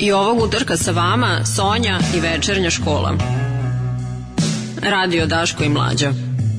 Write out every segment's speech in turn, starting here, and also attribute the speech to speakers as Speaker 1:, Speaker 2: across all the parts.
Speaker 1: I ovog utorka sa vama Sonja i večernja škola. Radio Daško i Mlađa.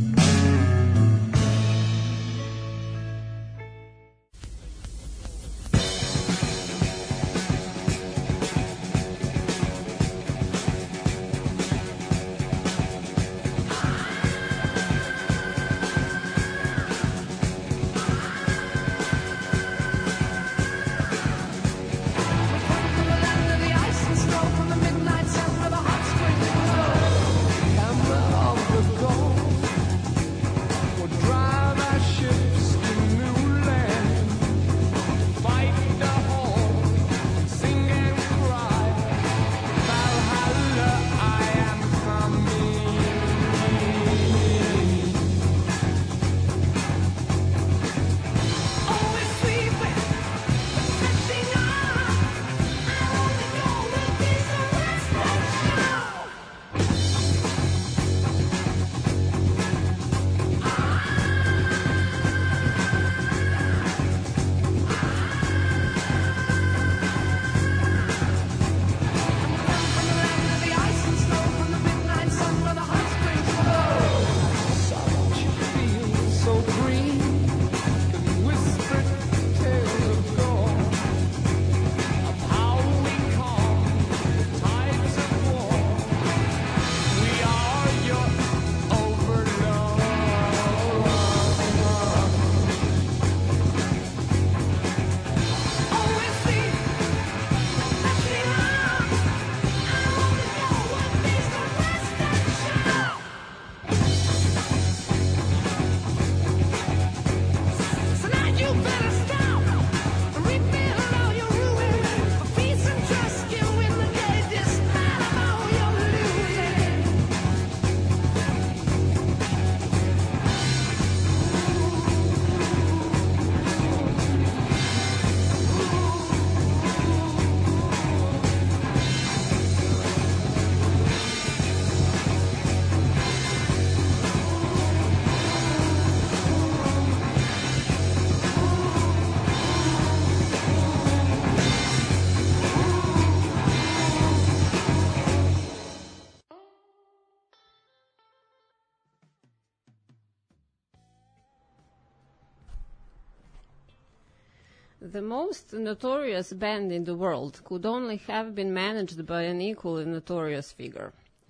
Speaker 2: The most notorious band in the world could only have been managed by an equally notorious figure.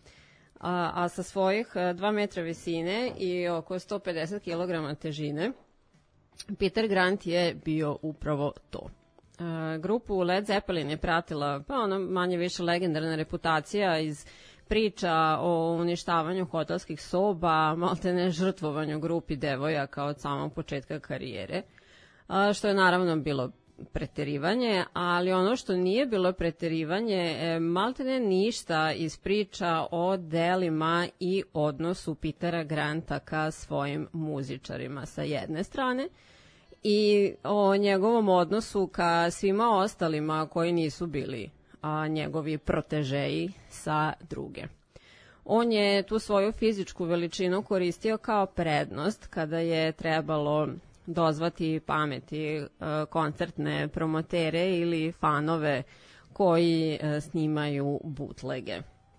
Speaker 2: A sa svojih 2 metra visine i oko 150 kg težine, Peter Grant je bio upravo to. Grupu Led Zeppelin je pratila manje više legendarna reputacija iz priča o uništavanju hotelskih soba, maltene žrtvovanju grupi devojaka od samog početka karijere, što je naravno bilo preterivanje, ali ono što nije bilo preterivanje, maltene ništa iz priča o delima i odnosu Petera Granta ka svojim muzičarima sa jedne strane i o njegovom odnosu ka svima ostalima koji nisu bili njegovi protežeji sa druge. On je tu svoju fizičku veličinu koristio kao prednost kada je trebalo dozvati pameti koncertne promotere ili fanove koji snimaju butlege.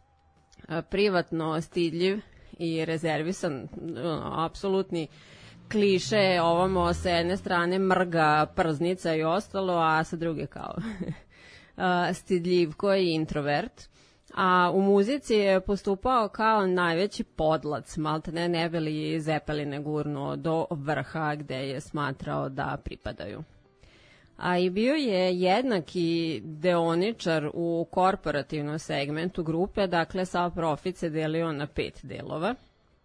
Speaker 2: Privatno stidljiv i rezervisan, apsolutni kliše, ovamo sa jedne strane mrga, prznica i ostalo, a sa druge kao stidljivko i introvert. A u muzici je postupao kao najveći podlac, maltene ne bi li Zeppeline gurnuo do vrha gde je smatrao da pripadaju. A i bio je jednaki deoničar u korporativnom segmentu grupe, dakle sav profit se delio na 5 delova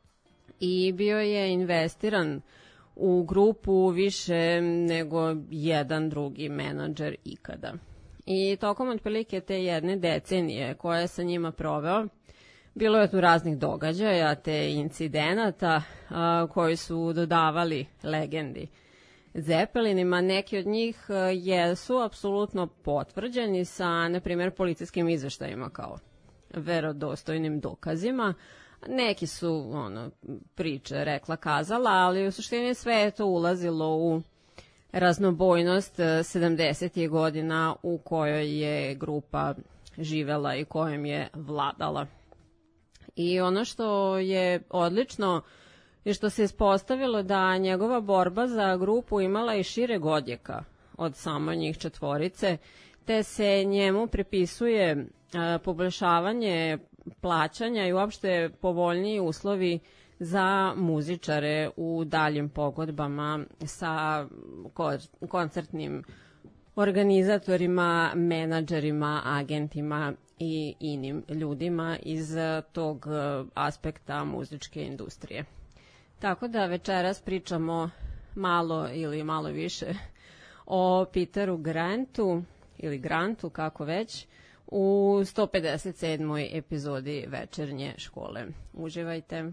Speaker 2: i bio je investiran u grupu više nego jedan drugi menadžer ikada. I tokom otprilike te jedne decenije koje je sa njima proveo, bilo je tu raznih događaja te incidenata koji su dodavali legendi Zeppelinima. Neki od njih jesu apsolutno potvrđeni sa, na primjer, policijskim izveštajima kao verodostojnim dokazima. Neki su priče rekla kazala, ali u suštini sve je to ulazilo u raznobojnost 70. godina u kojoj je grupa živela i kojom je vladala. I ono što je odlično je što se ispostavilo da njegova borba za grupu imala i šireg odjeka od samo njih četvorice, te se njemu pripisuje poboljšavanje plaćanja i uopšte povoljniji uslovi za muzičare u daljim pogodbama sa koncertnim organizatorima, menadžerima, agentima i inim ljudima iz tog aspekta muzičke industrije. Tako da večeras pričamo malo ili malo više o Peteru Grantu ili Grantu, kako već, u 157. epizodi Večernje škole. Uživajte!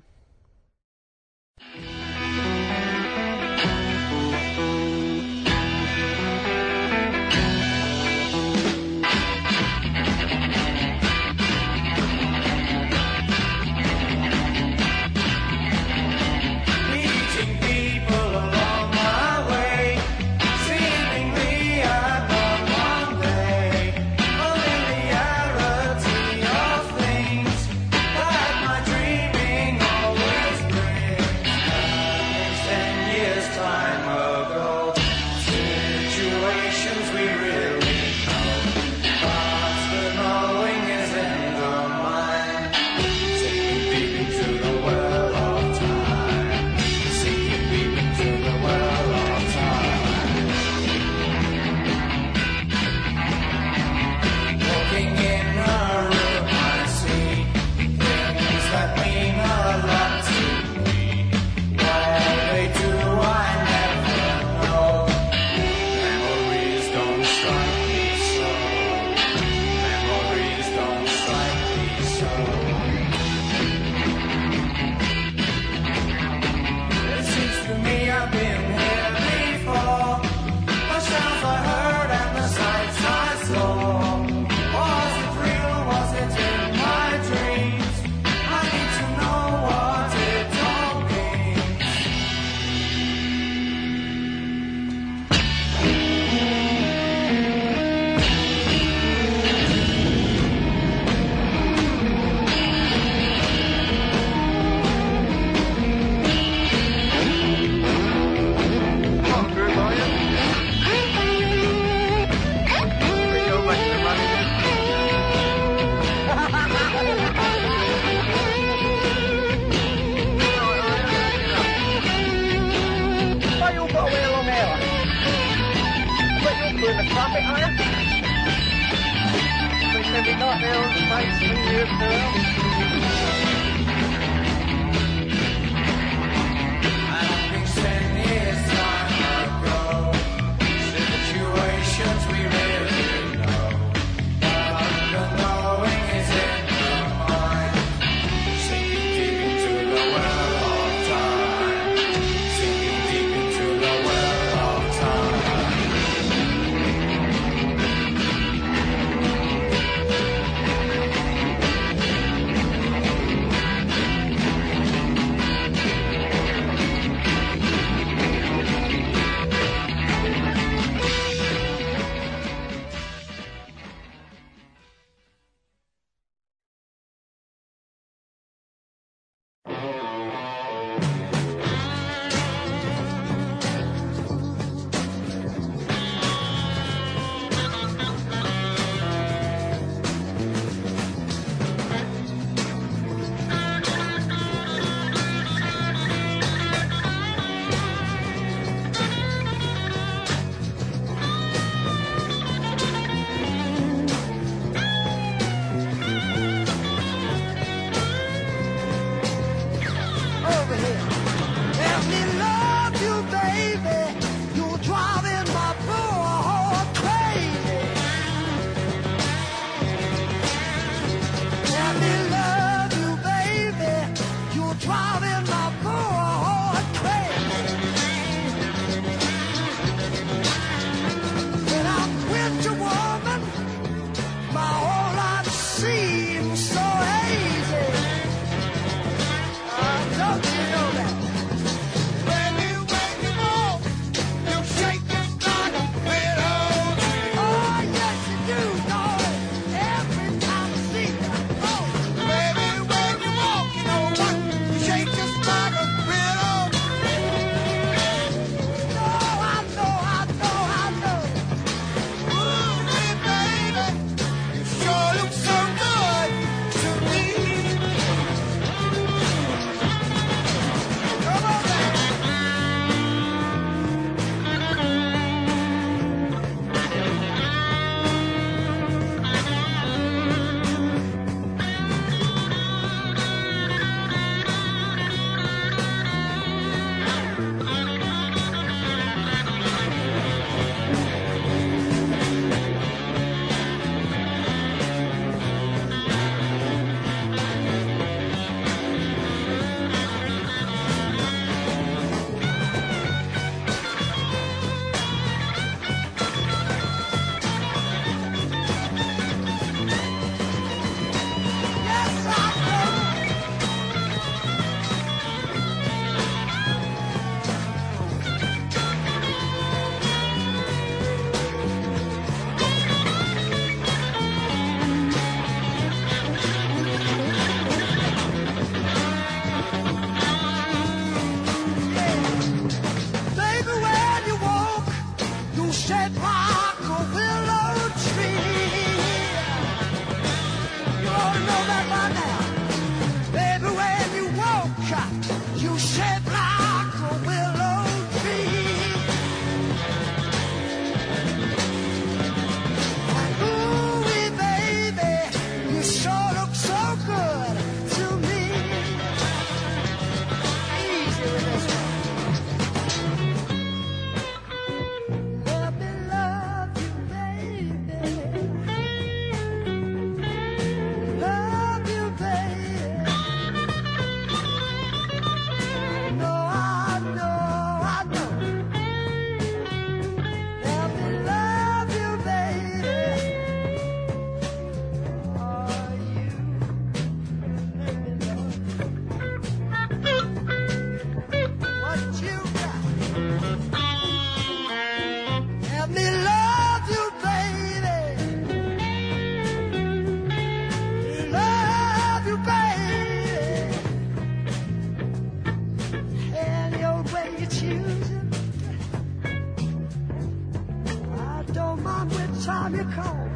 Speaker 3: call.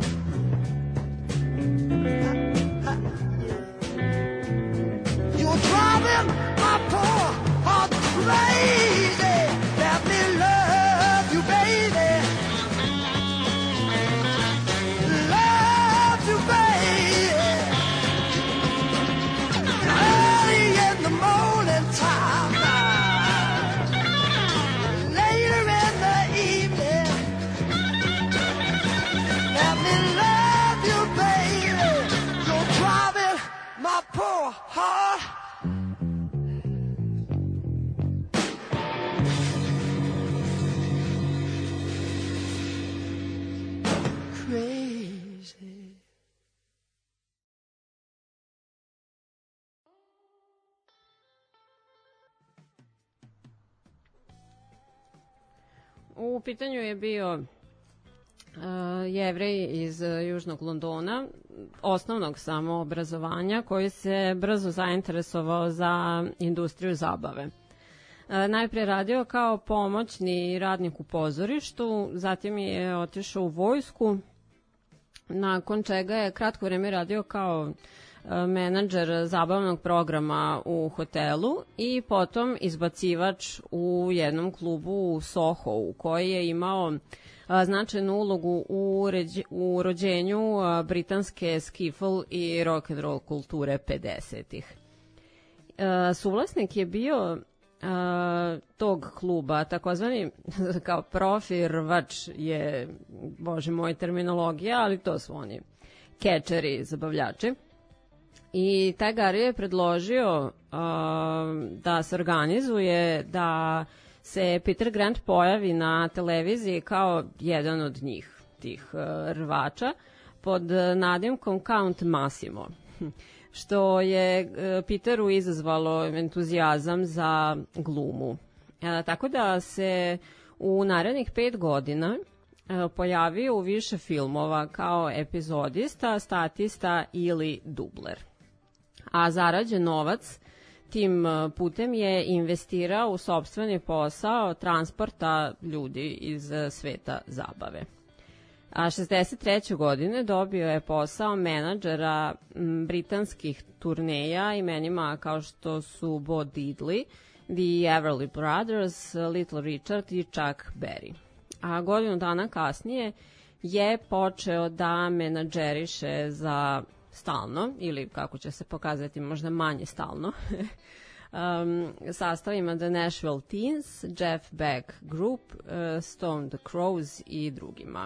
Speaker 3: You're driving my poor heart crazy. Let me love you, baby. Love you, baby. Early in the morning time, later in the evening. Let me love you, baby. You're driving my poor heart crazy.
Speaker 2: U pitanju je bio Jevrej iz Južnog Londona, osnovnog samoobrazovanja, koji se brzo zainteresovao za industriju zabave. Najprije radio kao pomoćni radnik u pozorištu, zatim je otišao u vojsku, nakon čega je kratko vreme radio kao menadžer zabavnog programa u hotelu i potom izbacivač u jednom klubu u Sohovu, koji je imao značajnu ulogu u rođenju britanske skiffle i rock and roll kulture 50-ih. Suvlasnik je bio tog kluba, takozvani kao profirvač je, bože moj, terminologija, ali to su oni catcheri, zabavljači. I taj Gary je predložio da se organizuje, da se Peter Grant pojavi na televiziji kao jedan od njih, tih rvača, pod nadimkom Count Massimo, što je Peteru izazvalo entuzijazam za glumu. Tako da se u narednih 5 godina pojavio u više filmova kao epizodista, statista ili dubler. A zarađen novac tim putem je investirao u sopstveni posao transporta ljudi iz sveta zabave. A 63. godine dobio je posao menadžera britanskih turneja imenima kao što su Bo Diddley, The Everly Brothers, Little Richard i Chuck Berry. A godinu dana kasnije je počeo da menadžeriše za stalno, ili kako će se pokazati možda manje stalno, sastavima The Nashville Teens, Jeff Beck Group, Stone the Crows i drugima.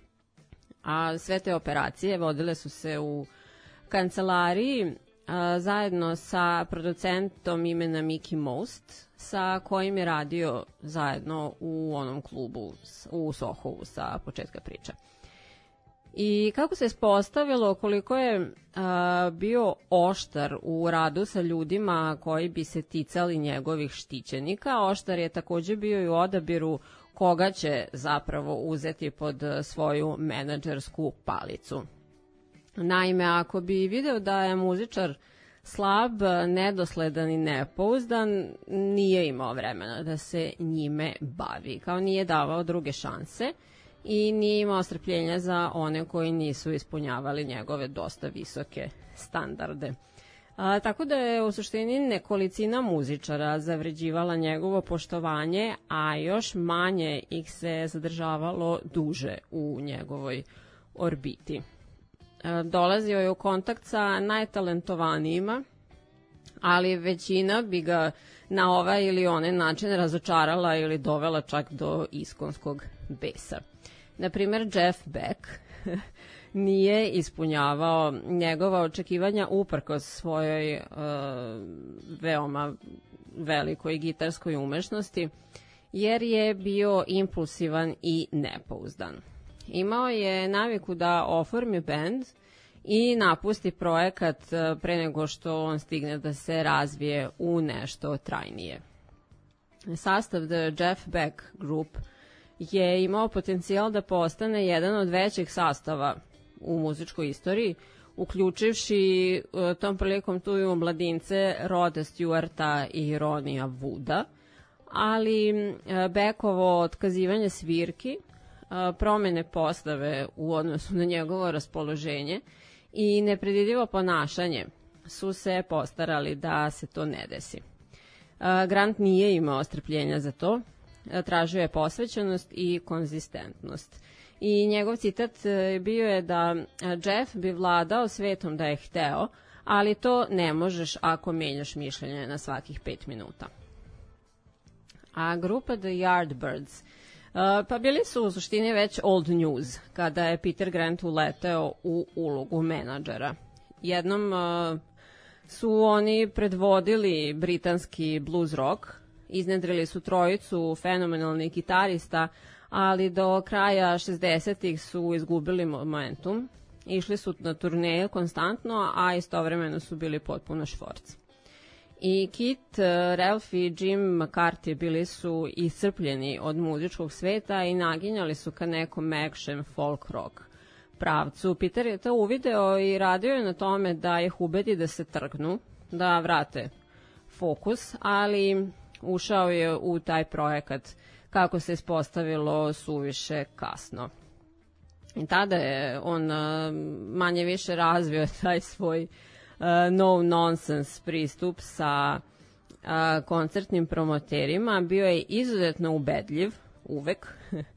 Speaker 2: A sve te operacije vodile su se u kancelariji zajedno sa producentom imena Mickey Most, sa kojim je radio zajedno u onom klubu u Sohovu sa početka priče. I kako se ispostavilo, koliko je bio oštar u radu sa ljudima koji bi se ticali njegovih štićenika, oštar je takođe bio i u odabiru koga će zapravo uzeti pod svoju menadžersku palicu. Naime, ako bi video da je muzičar slab, nedosledan i nepouzdan, nije imao vremena da se njime bavi, kao nije davao druge šanse i nije imao strpljenja za one koji nisu ispunjavali njegove dosta visoke standarde. Tako da je u suštini nekolicina muzičara zavređivala njegovo poštovanje, a još manje ih se zadržavalo duže u njegovoj orbiti. Dolazio je u kontakt sa najtalentovanijima, ali većina bi ga na ovaj ili onaj način razočarala ili dovela čak do iskonskog besa. Naprimer, Jeff Beck nije ispunjavao njegova očekivanja uprkos svojoj veoma velikoj gitarskoj umešnosti, jer je bio impulsivan i nepouzdan. Imao je naviku da oformi bend i napusti projekat pre nego što on stigne da se razvije u nešto trajnije. Sastav The Jeff Beck Group je imao potencijal da postane jedan od većih sastava u muzičkoj istoriji, uključivši tom prilikom tu i mladince Roda Stewarta i Ronija Wooda, ali Beckovo otkazivanje svirki promene postave u odnosu na njegovo raspoloženje i nepredvidivo ponašanje su se postarali da se to ne desi. Grant nije imao strpljenja za to, tražio je posvećenost i konzistentnost. I njegov citat bio je da Jeff bi vladao svetom da je hteo, ali to ne možeš ako menjaš mišljenje na svakih 5 minuta. A grupa The Yardbirds, pa bili su u suštini već old news kada je Peter Grant uleteo u ulogu menadžera. Jednom su oni predvodili britanski blues rock, iznedrili su trojicu fenomenalnih gitarista, ali do kraja 60-ih su izgubili momentum, išli su na turneje konstantno, a istovremeno su bili potpuno švorc. I Kit, Ralph i Jim McCarthy bili su iscrpljeni od muzičkog sveta i naginjali su ka nekom action folk rock pravcu. Peter je to uvideo i radio je na tome da ih ubedi da se trgnu, da vrate fokus, ali ušao je u taj projekat, kako se ispostavilo, suviše kasno. I tada je on manje više razvio taj svoj no nonsense pristup sa koncertnim promoterima. Bio je izuzetno ubedljiv, uvek.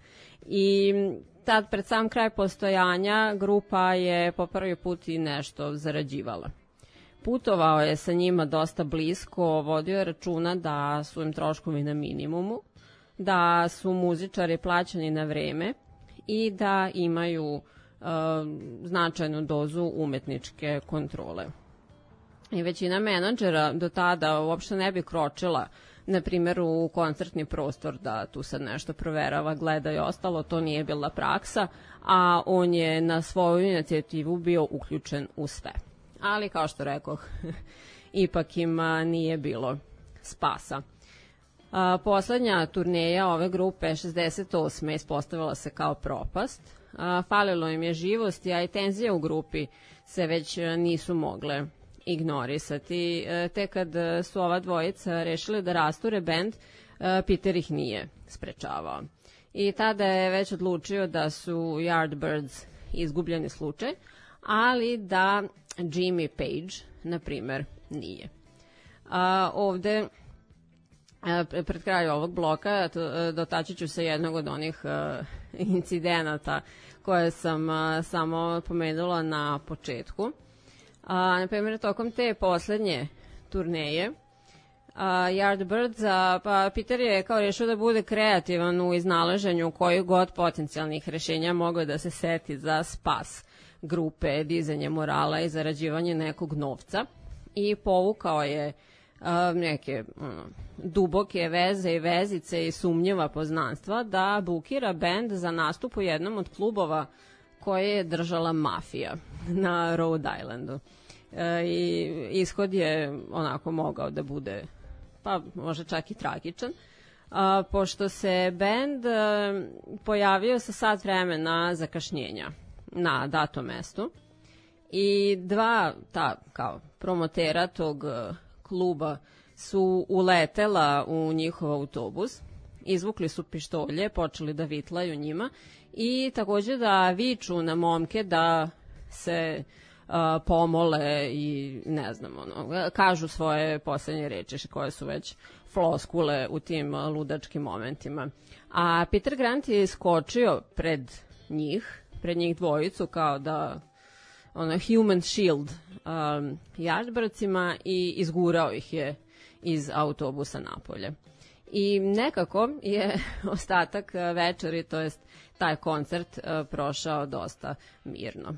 Speaker 2: I tad, pred sam kraj postojanja, grupa je po prvi put i nešto zarađivala. Putovao je sa njima dosta blisko, vodio je računa da su im troškovi na minimumu, da su muzičari plaćani na vreme i da imaju značajnu dozu umetničke kontrole. I većina menadžera do tada uopšte ne bi kročila, na primjer, u koncertni prostor da tu sad nešto proverava, gleda i ostalo, to nije bila praksa, a on je na svoju inicijativu bio uključen u sve. Ali, kao što rekoh, ipak im nije bilo spasa. Poslednja turneja ove grupe 68. ispostavila se kao propast. Falilo im je živosti, a i tenzije u grupi se već nisu mogle ignorisati. Te kad su ova dvojica rešili da rasture bend, Peter ih nije sprečavao. I tada je već odlučio da su Yardbirds izgubljeni slučaj, ali da Jimmy Page, na primer, nije. Ovde, pred kraju ovog bloka, dotaći ću se jednog od onih incidenata koje sam samo pomenula na početku. Na primjer, tokom te poslednje turneje Yardbirds, pa Peter je kao rešio da bude kreativan u iznalaženju kojih god potencijalnih rešenja mogao da se seti za spas grupe, dizanje morala i zarađivanje nekog novca, i povukao je neke duboke veze i vezice i sumnjiva poznanstva da bukira bend za nastup u jednom od klubova koje je držala mafija na Rhode Islandu. I ishod je onako mogao da bude, pa možda čak i tragičan, pošto se bend pojavio sa sat vremena zakašnjenja na datom mestu i dva kao promotera tog kluba su uletela u njihov autobus, izvukli su pištolje, počeli da vitlaju njima i takođe da viču na momke da se pomole i ne znam, kažu svoje poslednje reči koje su već floskule u tim ludačkim momentima. A Peter Grant je iskočio pred njih dvojicu kao da human shield Yardbirdsima i izgurao ih je iz autobusa napolje. I nekako je ostatak večeri, to jest taj koncert, prošao dosta mirno.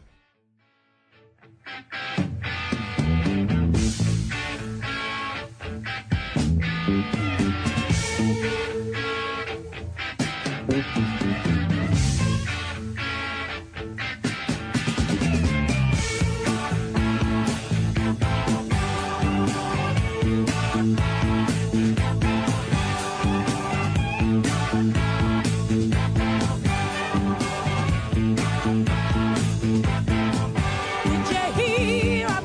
Speaker 3: Did you hear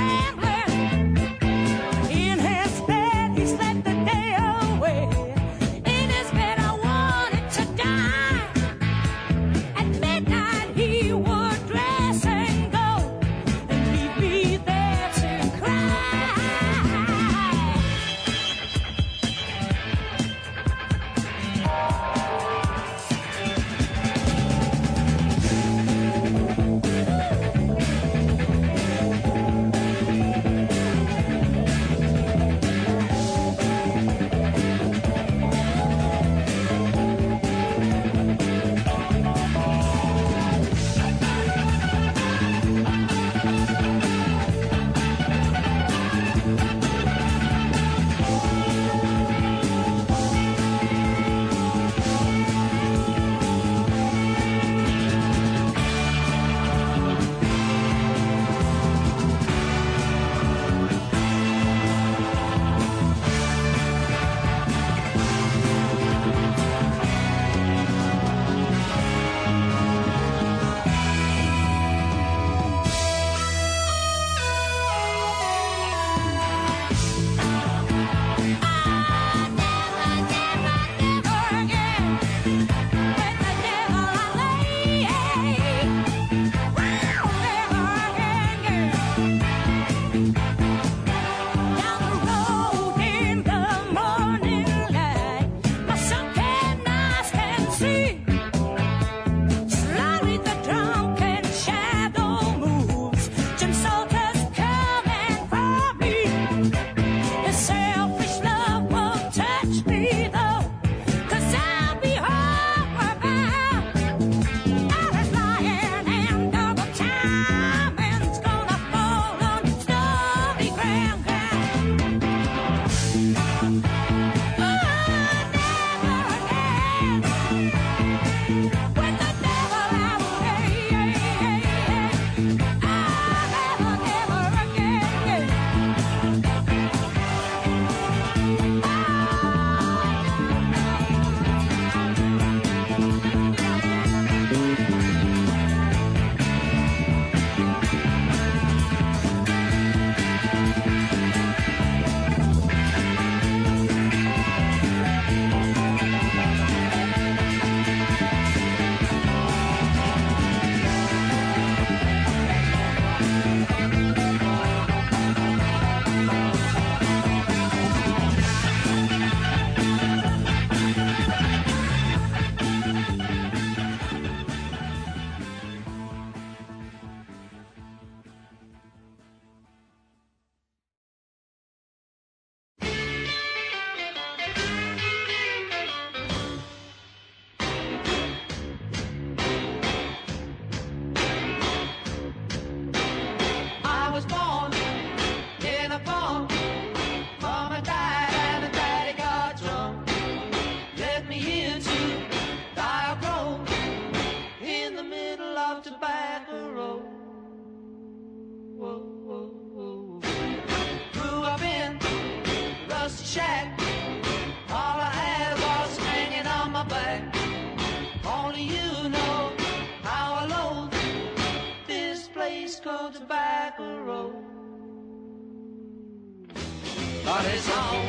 Speaker 3: but it's home.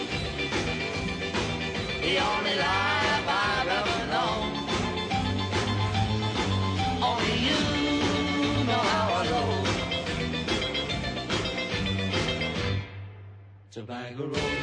Speaker 3: The only life I've ever known. Only you know how I roll. Tobacco Road.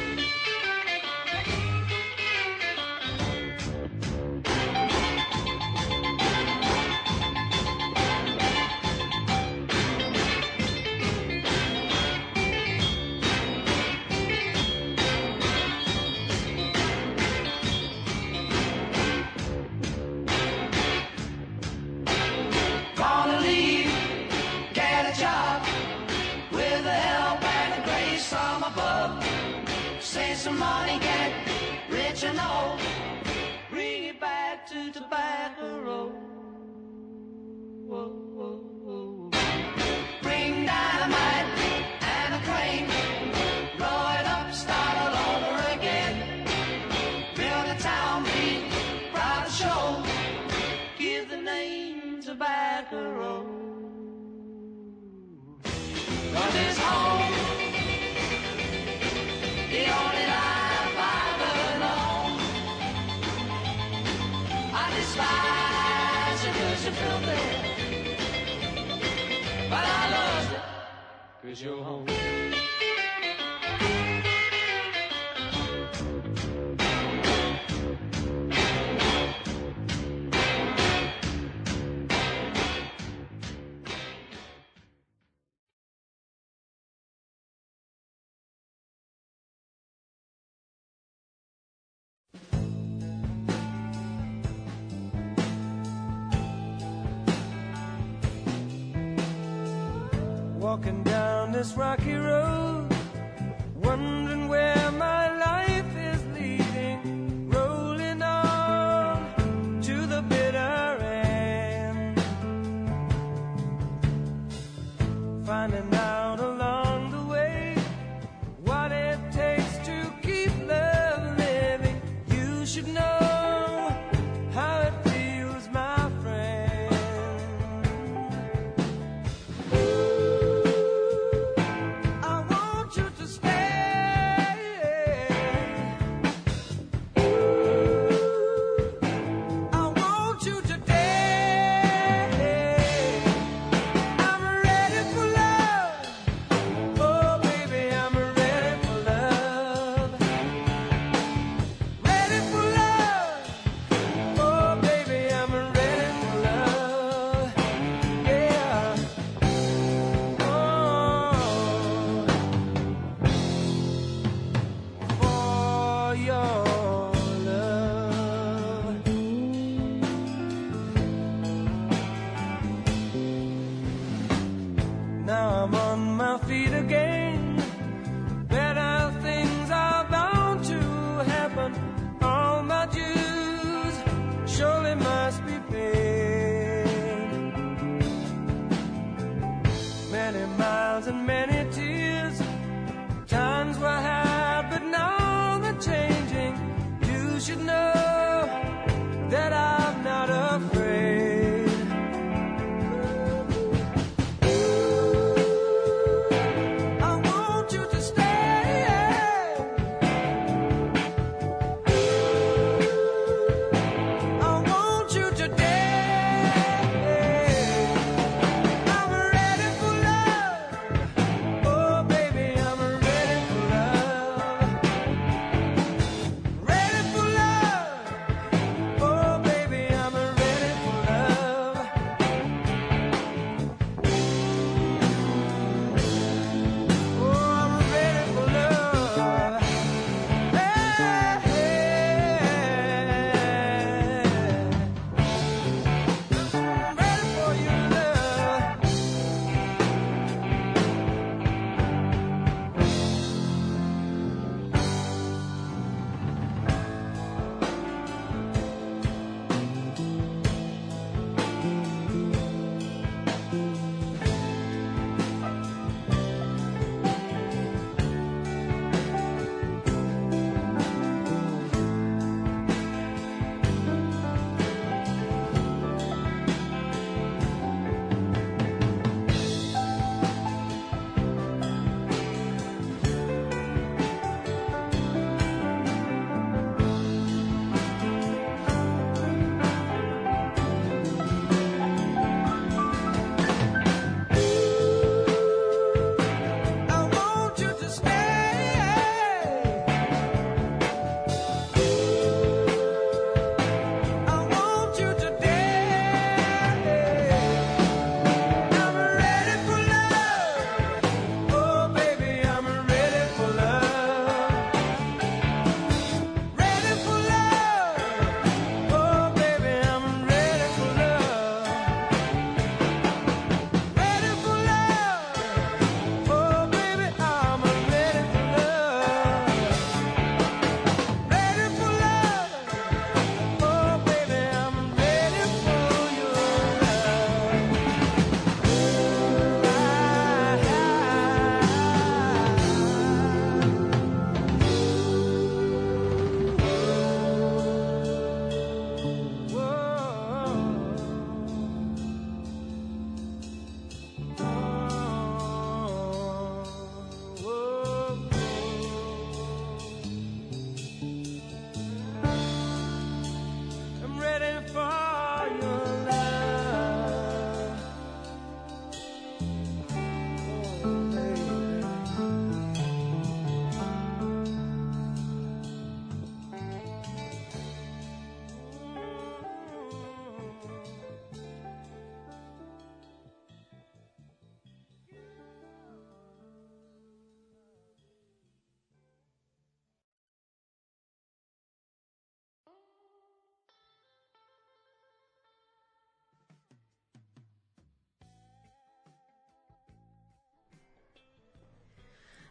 Speaker 3: Some money, get rich and old, bring it back to Tobacco Road. Whoa, whoa, whoa. Bring dynamite and a crane, blow it up, start all over again. Build a town, be proud to show, give the name Tobacco Road. 'Cause it's
Speaker 4: 'cause you're home.
Speaker 5: Walking down this rocky road, wondering where my life is leading, rolling on to the bitter end, finding out along the way what it takes to keep love living. You should know how it feels, my friend. Now I'm on my feet again. Better things are bound to happen. All my dues surely must be paid. Many miles and many tears. Times were hard, but now they're changing. You should know that I'm not afraid. I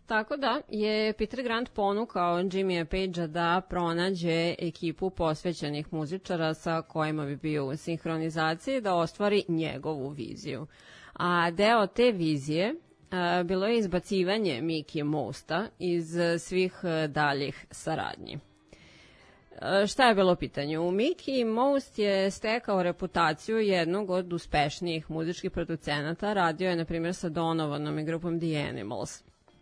Speaker 2: Tako da je Peter Grant ponukao Jimmya Pagea da pronađe ekipu posvećenih muzičara sa kojima bi bio u sinhronizaciji da ostvari njegovu viziju. A deo te vizije bilo je izbacivanje Mickey Mousta iz svih daljih saradnji. Šta je bilo u pitanju? Mickey Most je stekao reputaciju jednog od uspešnijih muzičkih producenata. Radio je, na primjer, sa Donovanom i grupom The Animals.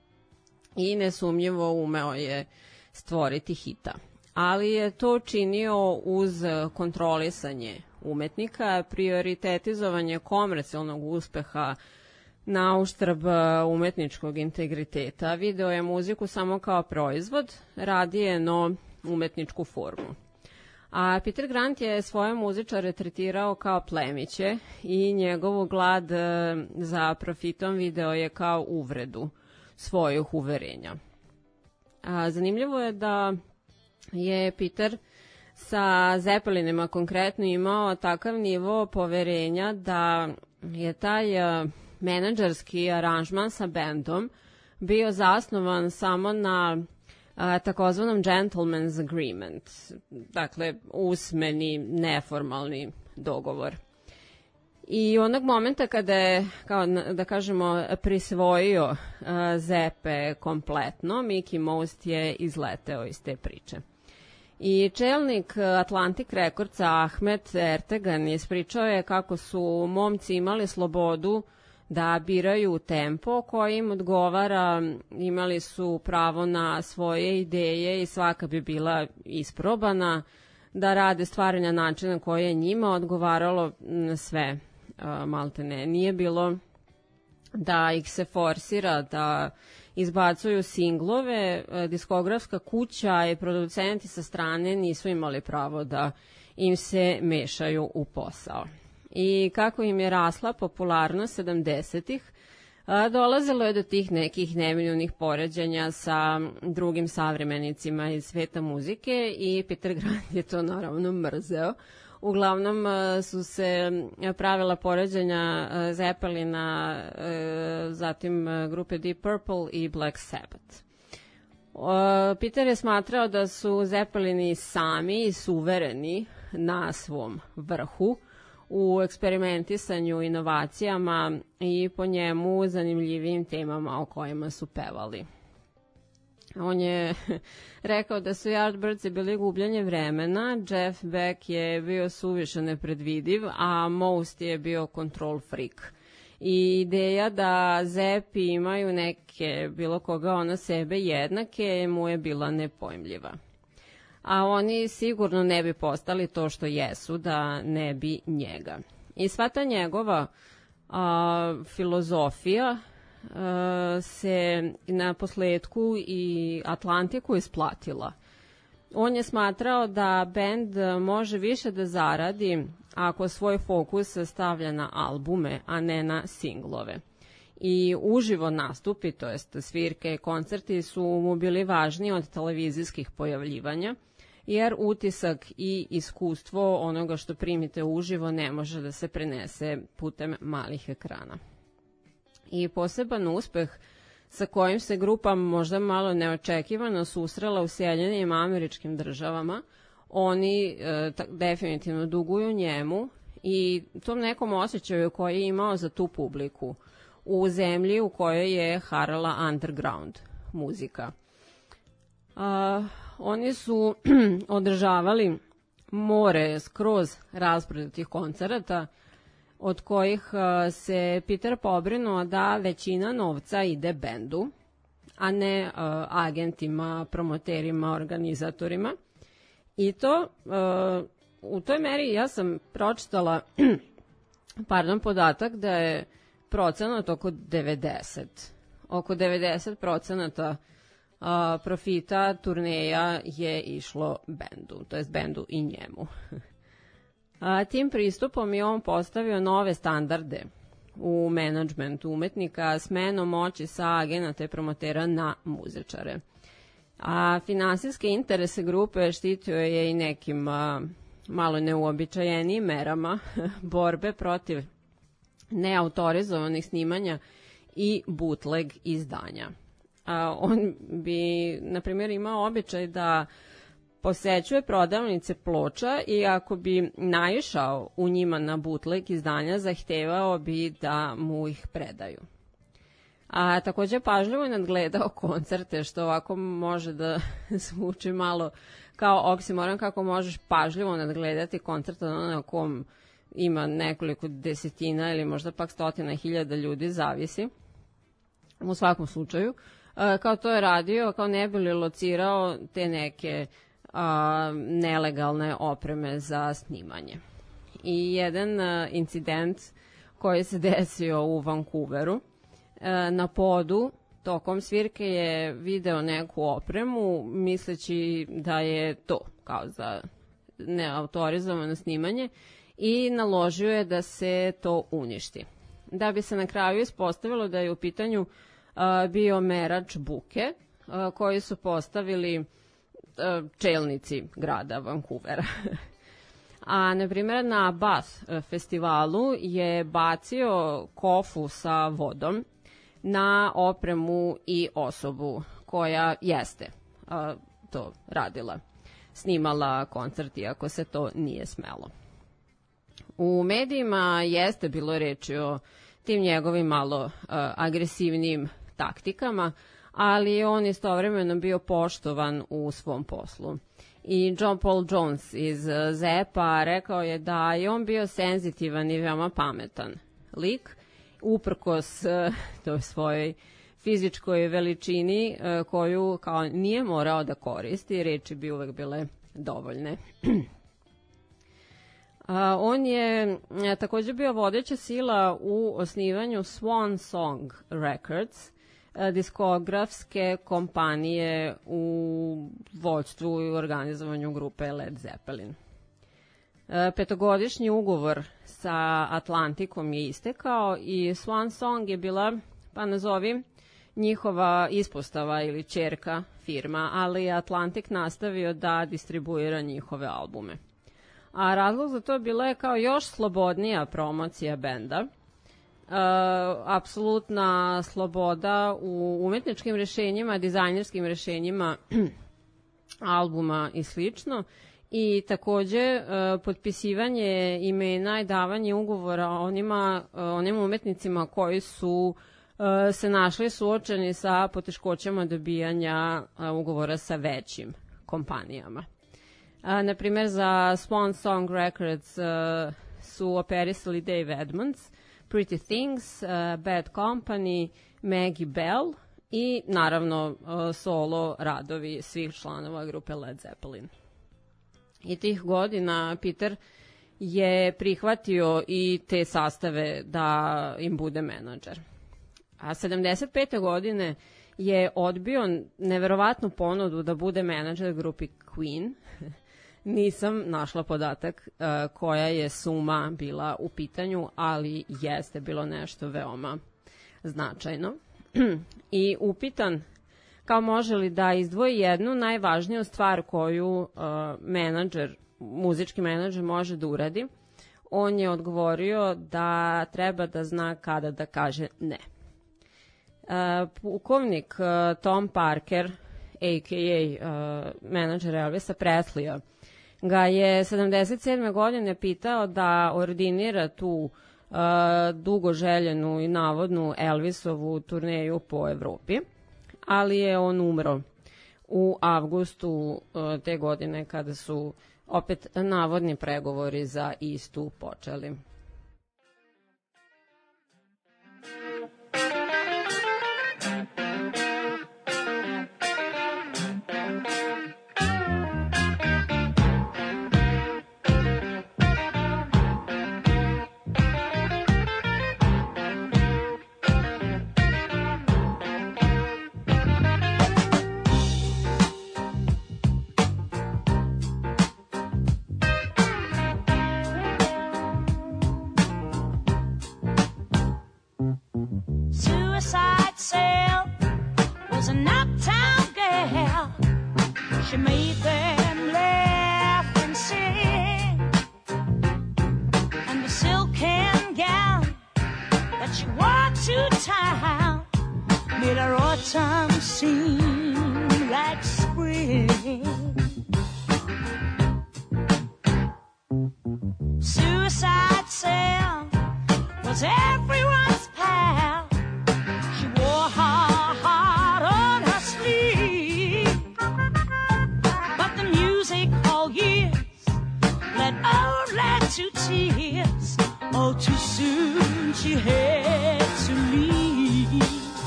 Speaker 2: I nesumnjivo umeo je stvoriti hita. Ali je to činio uz kontrolisanje umetnika, prioritetizovanje komercijalnog uspeha na uštrb umetničkog integriteta. Video je muziku samo kao proizvod, radijeno umetničku formu. A Peter Grant je svoje muzičare tretirao kao plemiće i njegovu glad za profitom video je kao uvredu svojih uverenja. Zanimljivo je da je Peter sa Zeppelinima konkretno imao takav nivo poverenja da je taj menadžerski aranžman sa bendom bio zasnovan samo na takozvanom gentleman's agreement, dakle usmeni, neformalni dogovor. I onog momenta kada je, kao da kažemo, prisvojio Zepe kompletno, Mickey Most je izleteo iz te priče. I čelnik Atlantic Recordsa Ahmet Ertegan ispričao je kako su momci imali slobodu da biraju tempo koji im odgovara, imali su pravo na svoje ideje i svaka bi bila isprobana, da rade stvari na način na koji je njima odgovaralo sve, maltene. Nije bilo da ih se forsira da izbacuju singlove, diskografska kuća i producenti sa strane nisu imali pravo da im se mešaju u posao. I kako im je rasla popularnost 70-ih, dolazilo je do tih nekih neminovnih poređenja sa drugim savremenicima iz sveta muzike i Peter Grant je to naravno mrzeo. Uglavnom su se pravila poređenja Zeppelina, zatim grupe Deep Purple i Black Sabbath. Peter je smatrao da su Zeppelini sami i suvereni na svom vrhu u eksperimentisanju, inovacijama i po njemu zanimljivim temama o kojima su pevali. On je rekao da su Yardbirdsi bili gubljenje vremena, Jeff Beck je bio suviše nepredvidiv, a Most je bio control freak. I ideja da Zepi imaju neke, bilo koga ona sebe jednake, mu je bila nepojmljiva. A oni sigurno ne bi postali to što jesu da ne bi njega. I sva ta njegova filozofija se na posledku i Atlantiku isplatila. On je smatrao da bend može više da zaradi ako svoj fokus stavlja na albume, a ne na singlove. I uživo nastupi, to jest svirke i koncerti su mu bili važniji od televizijskih pojavljivanja, jer utisak i iskustvo onoga što primite uživo ne može da se prenese putem malih ekrana. I poseban uspeh sa kojim se grupa možda malo neočekivano susrela u Sjedinjenim Američkim Državama, oni definitivno duguju njemu i tom nekom osjećaju koji je imao za tu publiku u zemlji u kojoj je harala underground muzika. Oni su održavali more skroz rasprodatih koncerata, od kojih se Peter pobrinuo da većina novca ide bendu, a ne agentima, promoterima, organizatorima. I to u toj meri ja sam pročitala podatak da je procenat oko 90. Oko 90% profita turneja je išlo bendu, to jest bendu i njemu. Tim pristupom je on postavio nove standarde u menadžmentu umetnika, smenom moći sa agenata i promotera na muzičare. A finansijske interese grupe štitio je i nekim malo neuobičajenijim merama borbe protiv neautorizovanih snimanja i bootleg izdanja. On bi, na primjer, imao običaj da posećuje prodavnice ploča i ako bi naišao u njima na bootleg izdanja, zahtevao bi da mu ih predaju. A takođe pažljivo je nadgledao koncerte, što ovako može da zvuči malo kao oksimoron, kako možeš pažljivo nadgledati koncert na kom ima nekoliko desetina ili možda pak stotina hiljada ljudi, zavisi. U svakom slučaju, kao to je radio, kao ne bi li locirao te neke nelegalne opreme za snimanje. I jedan incident koji se desio u Vancouveru, na podu tokom svirke je video neku opremu misleći da je to kao za neautorizovano snimanje i naložio je da se to uništi. Da bi se na kraju ispostavilo da je u pitanju bio merač buke koji su postavili čelnici grada Vancouvera. A, na primjer, na Bath festivalu je bacio kofu sa vodom na opremu i osobu koja jeste to radila. Snimala koncert, iako se to nije smelo. U medijima jeste bilo reči o tim njegovim malo agresivnim taktikama, ali on istovremeno bio poštovan u svom poslu. I John Paul Jones iz ZEP-a rekao je da je on bio senzitivan i veoma pametan lik, uprkos toj svojoj fizičkoj veličini koju kao nije morao da koristi, reči bi uvek bile dovoljne. On je takođe bio vodeća sila u osnivanju Swan Song Records, diskografske kompanije u vođstvu i organizovanju grupe Led Zeppelin. Petogodišnji ugovor sa Atlantikom je istekao i Swan Song je bila, pa nazovi, njihova ispostava ili ćerka firma, ali je Atlantik nastavio da distribuira njihove albume. A razlog za to bila je kao još slobodnija promocija benda, apsolutna sloboda u umetničkim rešenjima, dizajnerskim rešenjima albuma i slično, i takođe potpisivanje imena i davanje ugovora onim umetnicima koji su se našli suočeni sa poteškoćama dobijanja ugovora sa većim kompanijama. Naprimer, za Swan Song Records su operisali Dave Edmunds, Pretty Things, Bad Company, Maggie Bell i naravno solo radovi svih članova grupe Led Zeppelin. I tih godina Peter je prihvatio i te sastave da im bude menadžer. A 75. godine je odbio neverovatnu ponudu da bude menadžer grupi Queen. Nisam našla podatak koja je suma bila u pitanju, ali jeste bilo nešto veoma značajno. I upitan kao može li da izdvoji jednu najvažniju stvar koju muzički menadžer može da uradi, on je odgovorio da treba da zna kada da kaže ne. Pukovnik Tom Parker, a.k.a. menadžer Elvisa Presleya, ga je 77. godine pitao da ordinira tu dugo željenu i navodnu Elvisovu turneju po Evropi, ali je on umro u avgustu te godine kada su opet navodni pregovori za istu počeli.
Speaker 4: She made them laugh and sing, and the silken gown that she wore to town made our autumn seem like spring. Suicide cell was everyone's pal. She wore her heart on her sleeve, but the music all years led to tears. Oh, too soon she had to leave.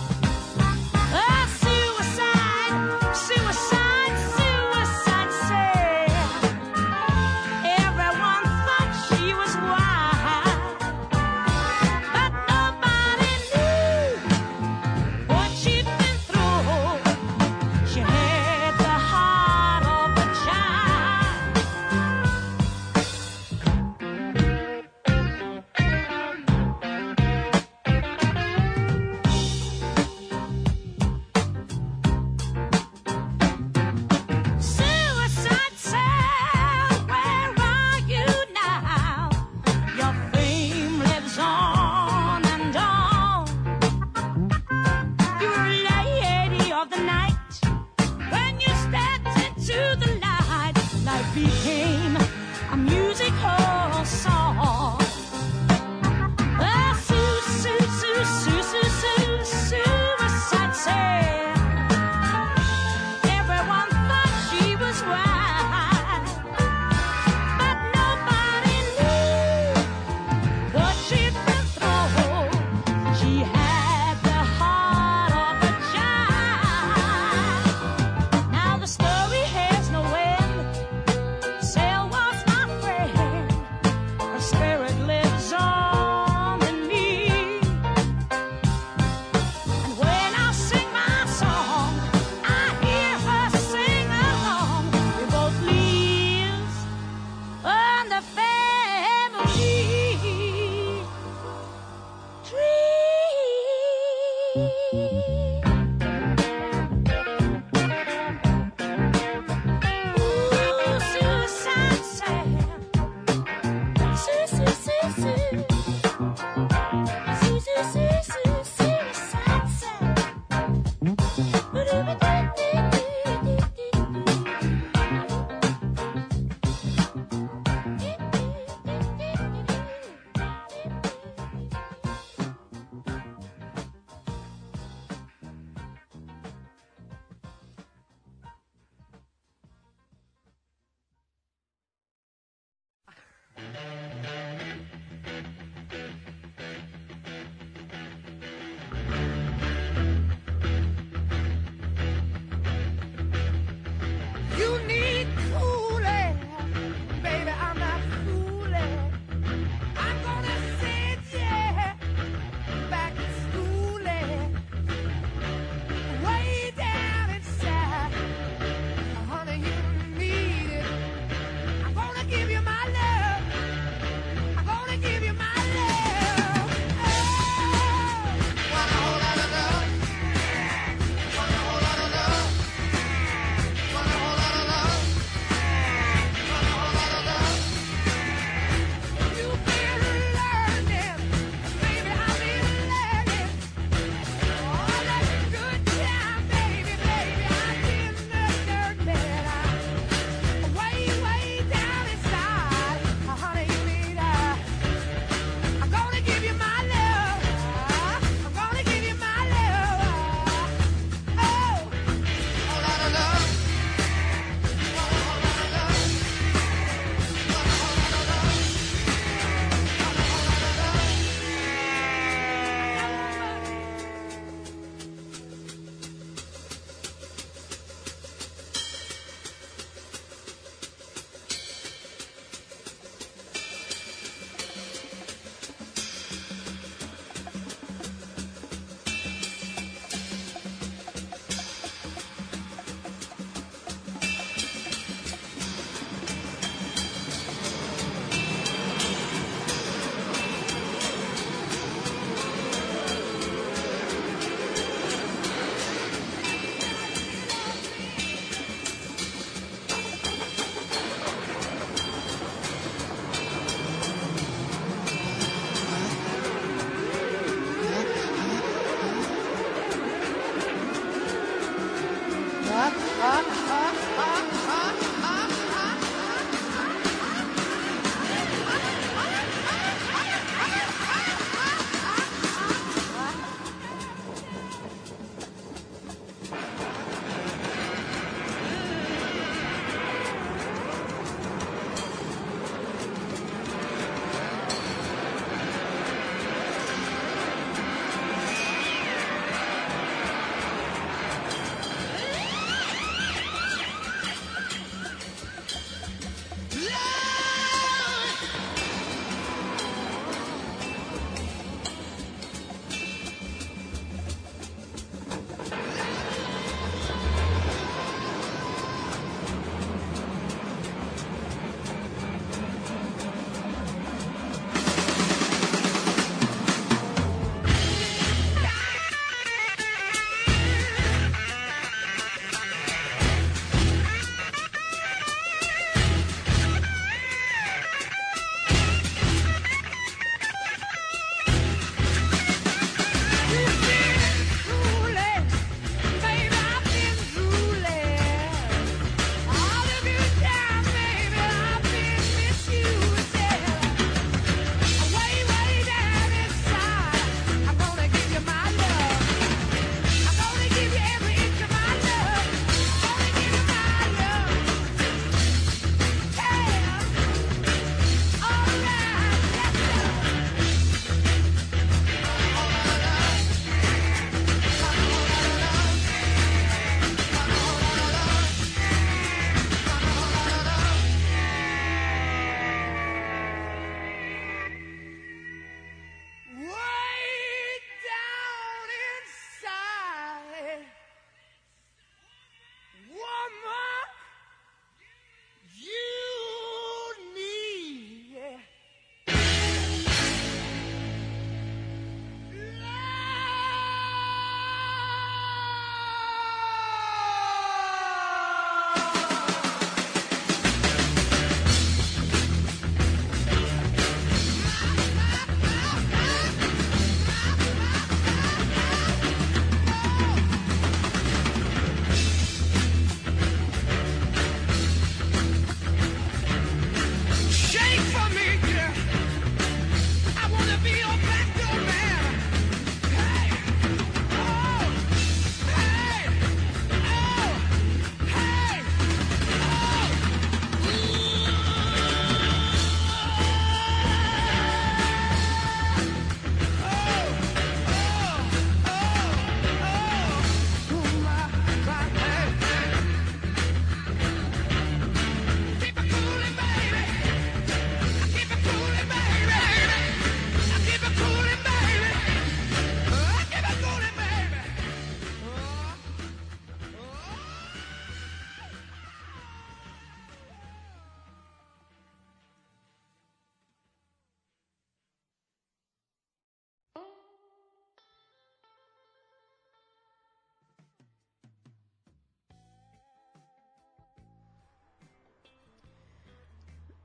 Speaker 4: Suicide, suicide, suicide cell. Everyone thought she was wild, but nobody knew what she'd been through. She had the heart of a child. Suicide cell, where are you now? Your fame lives on and on. You're a lady of the night. When you stepped into the light, life became a musical song. Suicide cell. Everyone thought she was wild, but nobody knew what she'd been through. She had the heart of a child. Now the story has no end. Cell was my friend. Her spirit lives on in me. And when I sing my song, I hear her sing along. We both live on the family tree. Ooh, suicide cell. Suicide cell.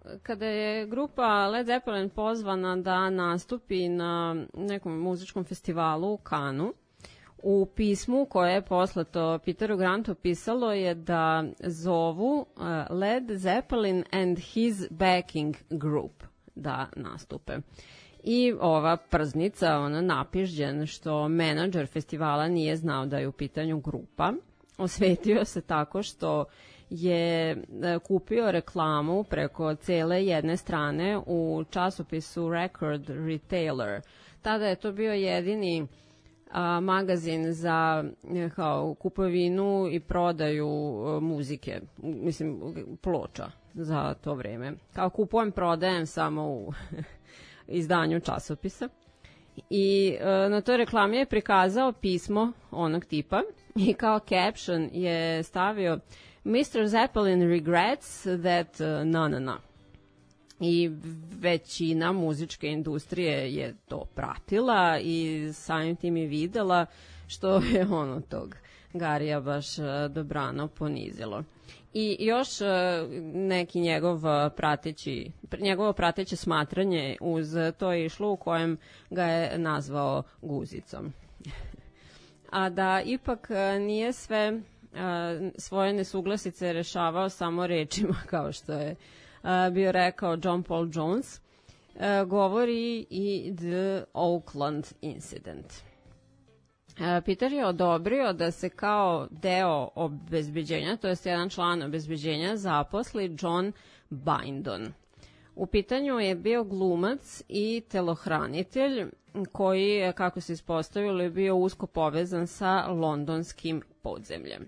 Speaker 2: kada je grupa Led Zeppelin pozvana da nastupi na nekom muzičkom festivalu u Kanu, u pismu koje je poslato Peteru Grantu pisalo je da zovu Led Zeppelin and his backing group da nastupe. I ova prznica, ona napižđen što menadžer festivala nije znao da je u pitanju grupa, osvetio se tako što je kupio reklamu preko cele jedne strane u časopisu Record Retailer. Tada je to bio jedini magazin za kao kupovinu i prodaju muzike, mislim ploča za to vreme. Kao kupujem, prodajem samo u izdanju časopisa. I na toj reklami je prikazao pismo onog tipa i kao caption je stavio Mr. Zeppelin regrets that na. I većina muzičke industrije je to pratila i samim tim je videla što je ono tog Garija baš dobrano ponizilo. I još neki njegovo prateće smatranje uz to je išlo u kojem ga je nazvao guzicom. A da ipak nije sve svoje nesuglasice rešavao samo rečima kao što je bio rekao John Paul Jones, govori i The Oakland Incident. Peter je odobrio da se kao deo obezbeđenja, to jest jedan član obezbeđenja, zaposli John Bindon. U pitanju je bio glumac i telohranitelj koji, kako se ispostavilo, je bio usko povezan sa londonskim podzemljem.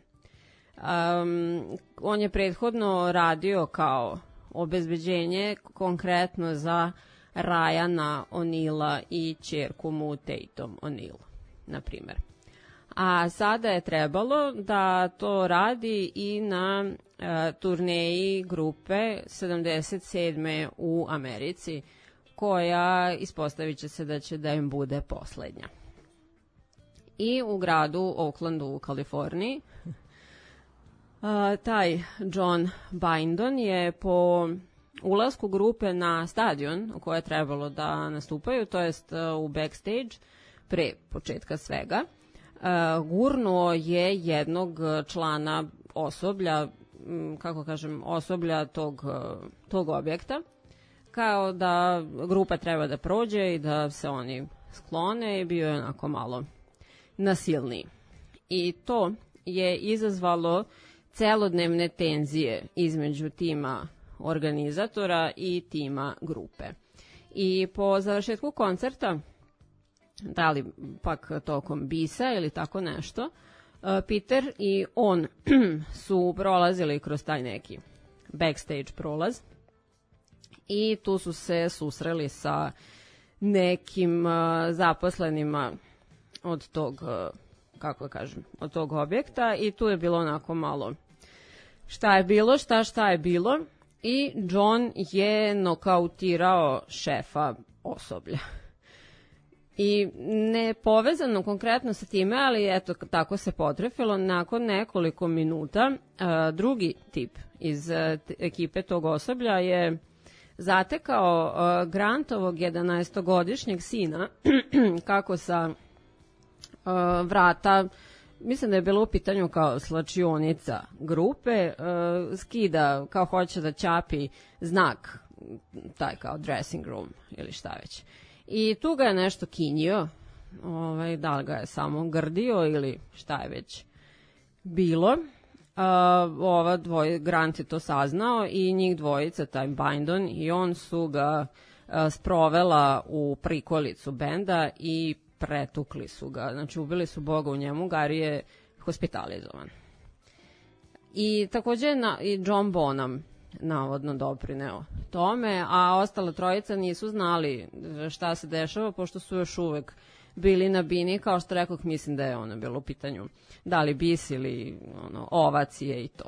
Speaker 2: On je prethodno radio kao obezbeđenje konkretno za Ryana O'Neilla i ćerku mu Tatum O'Neill, na primjer. A sada je trebalo da to radi i na turneji grupe 77. u Americi, koja ispostavit će se da im bude poslednja. I u gradu Oaklandu u Kaliforniji taj John Bindon je po ulasku grupe na stadion u koje je trebalo da nastupaju, to jest u backstage, pre početka svega, gurnuo je jednog člana osoblja, kako kažem, osoblja tog objekta, kao da grupa treba da prođe i da se oni sklone, i bio je onako malo nasilniji. I to je izazvalo celodnevne tenzije između tima organizatora i tima grupe. I po završetku koncerta, da li pak tokom bisa ili tako nešto, Peter i on su prolazili kroz taj neki backstage prolaz i tu su se susreli sa nekim zaposlenima od tog, kako kažem, od tog objekta, i tu je bilo onako malo šta je bilo, i John je nokautirao šefa osoblja. I ne povezano konkretno sa time, ali eto, tako se potrefilo, nakon nekoliko minuta drugi tip iz ekipe tog osoblja je zatekao Grantovog 11-godišnjeg sina kako sa vrata, mislim da je bilo u pitanju kao slačionica grupe, skida kao hoće da ćapi znak, taj kao dressing room ili šta već. I tu ga je nešto kinjio, da li ga je samo grdio ili šta je već bilo. Grant je to saznao i njih dvojica, taj Bindon i on, su ga sprovela u prikolicu benda i pretukli su ga. Znači, ubili su Boga u njemu, Gary je hospitalizovan. I takođe i John Bonham navodno doprineo tome, a ostala trojica nisu znali šta se dešava, pošto su još uvek bili na bini, kao što rekoh, mislim da je ono bilo u pitanju da li bis ili ovacije i to.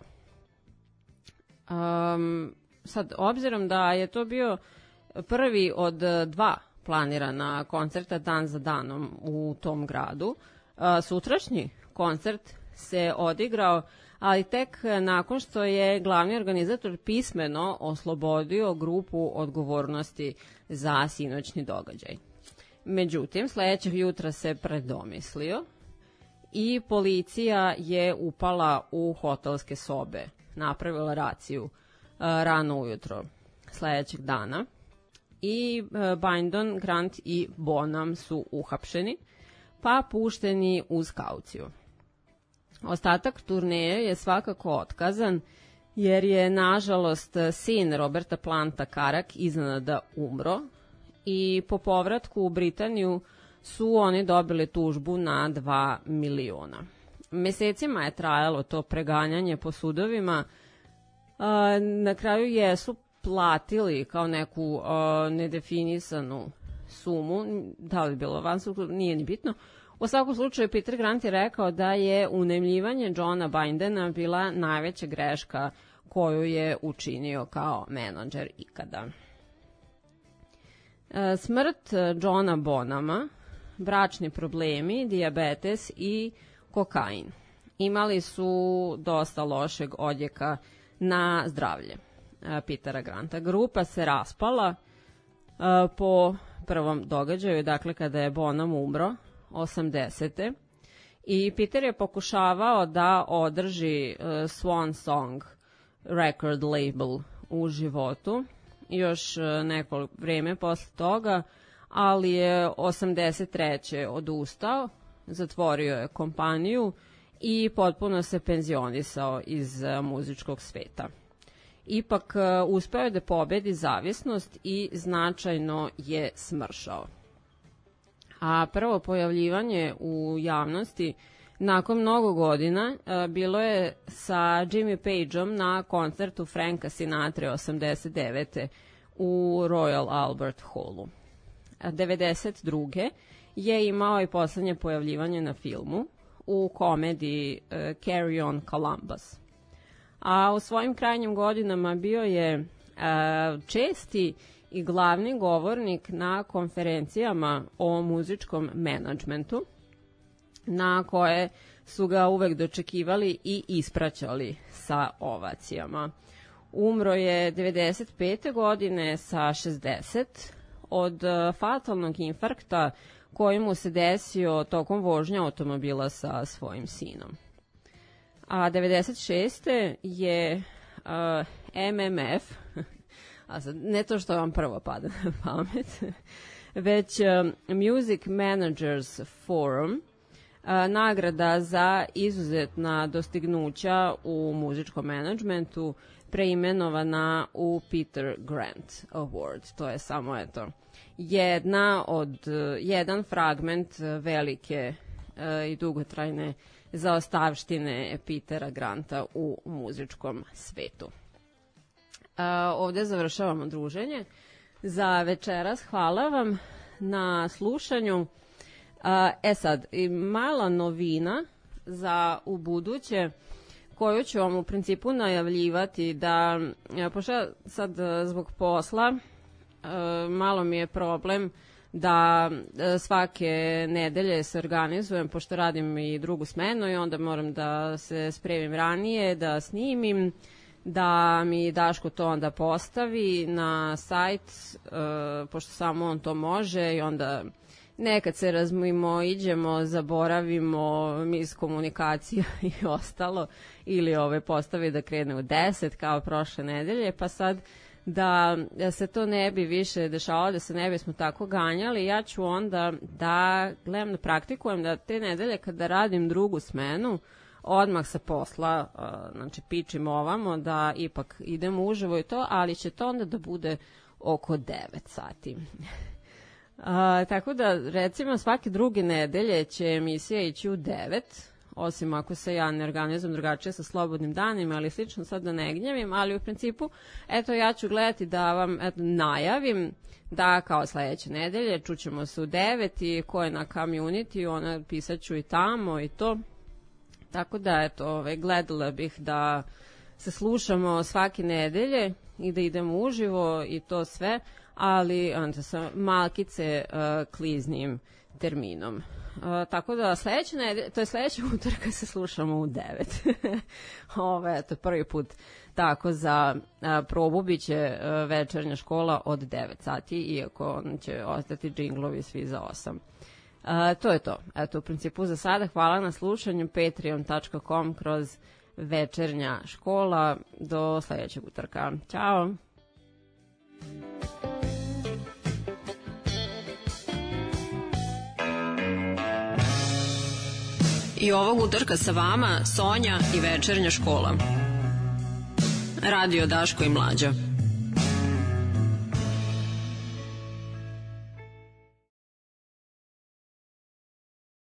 Speaker 2: Sad, obzirom da je to bio prvi od dva planirana koncerta dan za danom u tom gradu, sutrašnji koncert se odigrao, ali tek nakon što je glavni organizator pismeno oslobodio grupu odgovornosti za sinoćni događaj. Međutim, sledećeg jutra se predomislio i policija je upala u hotelske sobe, napravila raciju rano ujutro sledećeg dana i Bindon, Grant i Bonham su uhapšeni, pa pušteni uz kauciju. Ostatak turneje je svakako otkazan, jer je, nažalost, sin Roberta Planta Karak iznenada umro i po povratku u Britaniju su oni dobili tužbu na 2 miliona. Mesecima je trajalo to preganjanje po sudovima. Na kraju jesu platili kao neku nedefinisanu sumu, da li je bilo vansudsko, nije ni bitno. U svakom slučaju, Peter Grant je rekao da je unemljivanje Johna Bindena bila najveća greška koju je učinio kao menadžer ikada. Smrt Johna Bonhama, bračni problemi, dijabetes i kokain imali su dosta lošeg odjeka na zdravlje Petera Granta. Grupa se raspala po prvom događaju, dakle kada je Bonham umro 80. I Peter je pokušavao da održi Swan Song record label u životu još neko vreme posle toga, ali je 83. odustao, zatvorio je kompaniju i potpuno se penzionisao iz muzičkog sveta. Ipak uspeo je da pobedi zavisnost i značajno je smršao. A prvo pojavljivanje u javnosti nakon mnogo godina bilo je sa Jimmy Pageom na koncertu Franka Sinatra 89. u Royal Albert Hallu. 92. je imao i poslednje pojavljivanje na filmu u komediji Carry on Columbus. A u svojim krajnjim godinama bio je česti i glavni govornik na konferencijama o muzičkom menadžmentu, na koje su ga uvek dočekivali i ispraćali sa ovacijama. Umro je 95. godine sa 60 od fatalnog infarkta koji mu se desio tokom vožnje automobila sa svojim sinom. A 96. je MMF, a sad, ne to što vam prvo pada na pamet, već Music Managers Forum, nagrada za izuzetna dostignuća u muzičkom menadžmentu, preimenovana u Peter Grant Award. To je samo, jedan fragment velike i dugotrajne zaostavštine Petera Granta u muzičkom svetu. Ovde završavamo druženje za večeras. Hvala vam na slušanju. Sad, mala novina za ubuduće koju ću vam u principu najavljivati da, pošto ja sad zbog posla malo mi je problem da svake nedelje se organizujem, pošto radim i drugu smenu i onda moram da se spremim ranije, da snimim, da mi Daško to onda postavi na sajt, pošto samo on to može i onda nekad se razmimo, iđemo, zaboravimo mis komunikacija i ostalo, ili postavi da krene u 10 kao prošle nedelje, pa sad da se to ne bi više dešavalo, da se ne bismo tako ganjali, ja ću onda da gledam, da praktikujem da te nedelje kada radim drugu smenu, odmah sa posla, znači pičim ovamo, da ipak idem uživo i to, ali će to onda da bude oko 9 sati. Tako da, recimo, svake druge nedelje će emisija ići u 9, osim ako se ja ne organizujem drugačije sa slobodnim danima, ali slično, sad da ne gnjavim, ali u principu, ja ću gledati da vam najavim da kao sledeće nedelje čućemo se u 9 i ko je na community, pisat ću i tamo i to. Tako da, gledala bih da se slušamo svake nedelje i da idemo uživo i to sve, ali sa malkice kliznim terminom. tako da sledeća utorka se slušamo u 9. Eto, prvi put tako za probu biće večernja škola od 9 sati, iako će ostati džinglovi svi za 8. To je to. Eto, u principu za sada. Hvala na slušanju. patreon.com/večernja škola. Do sledećeg utorka. Ćao!
Speaker 1: I ovog utorka sa vama Sonja i večernja škola. Radio Daško i Mlađa.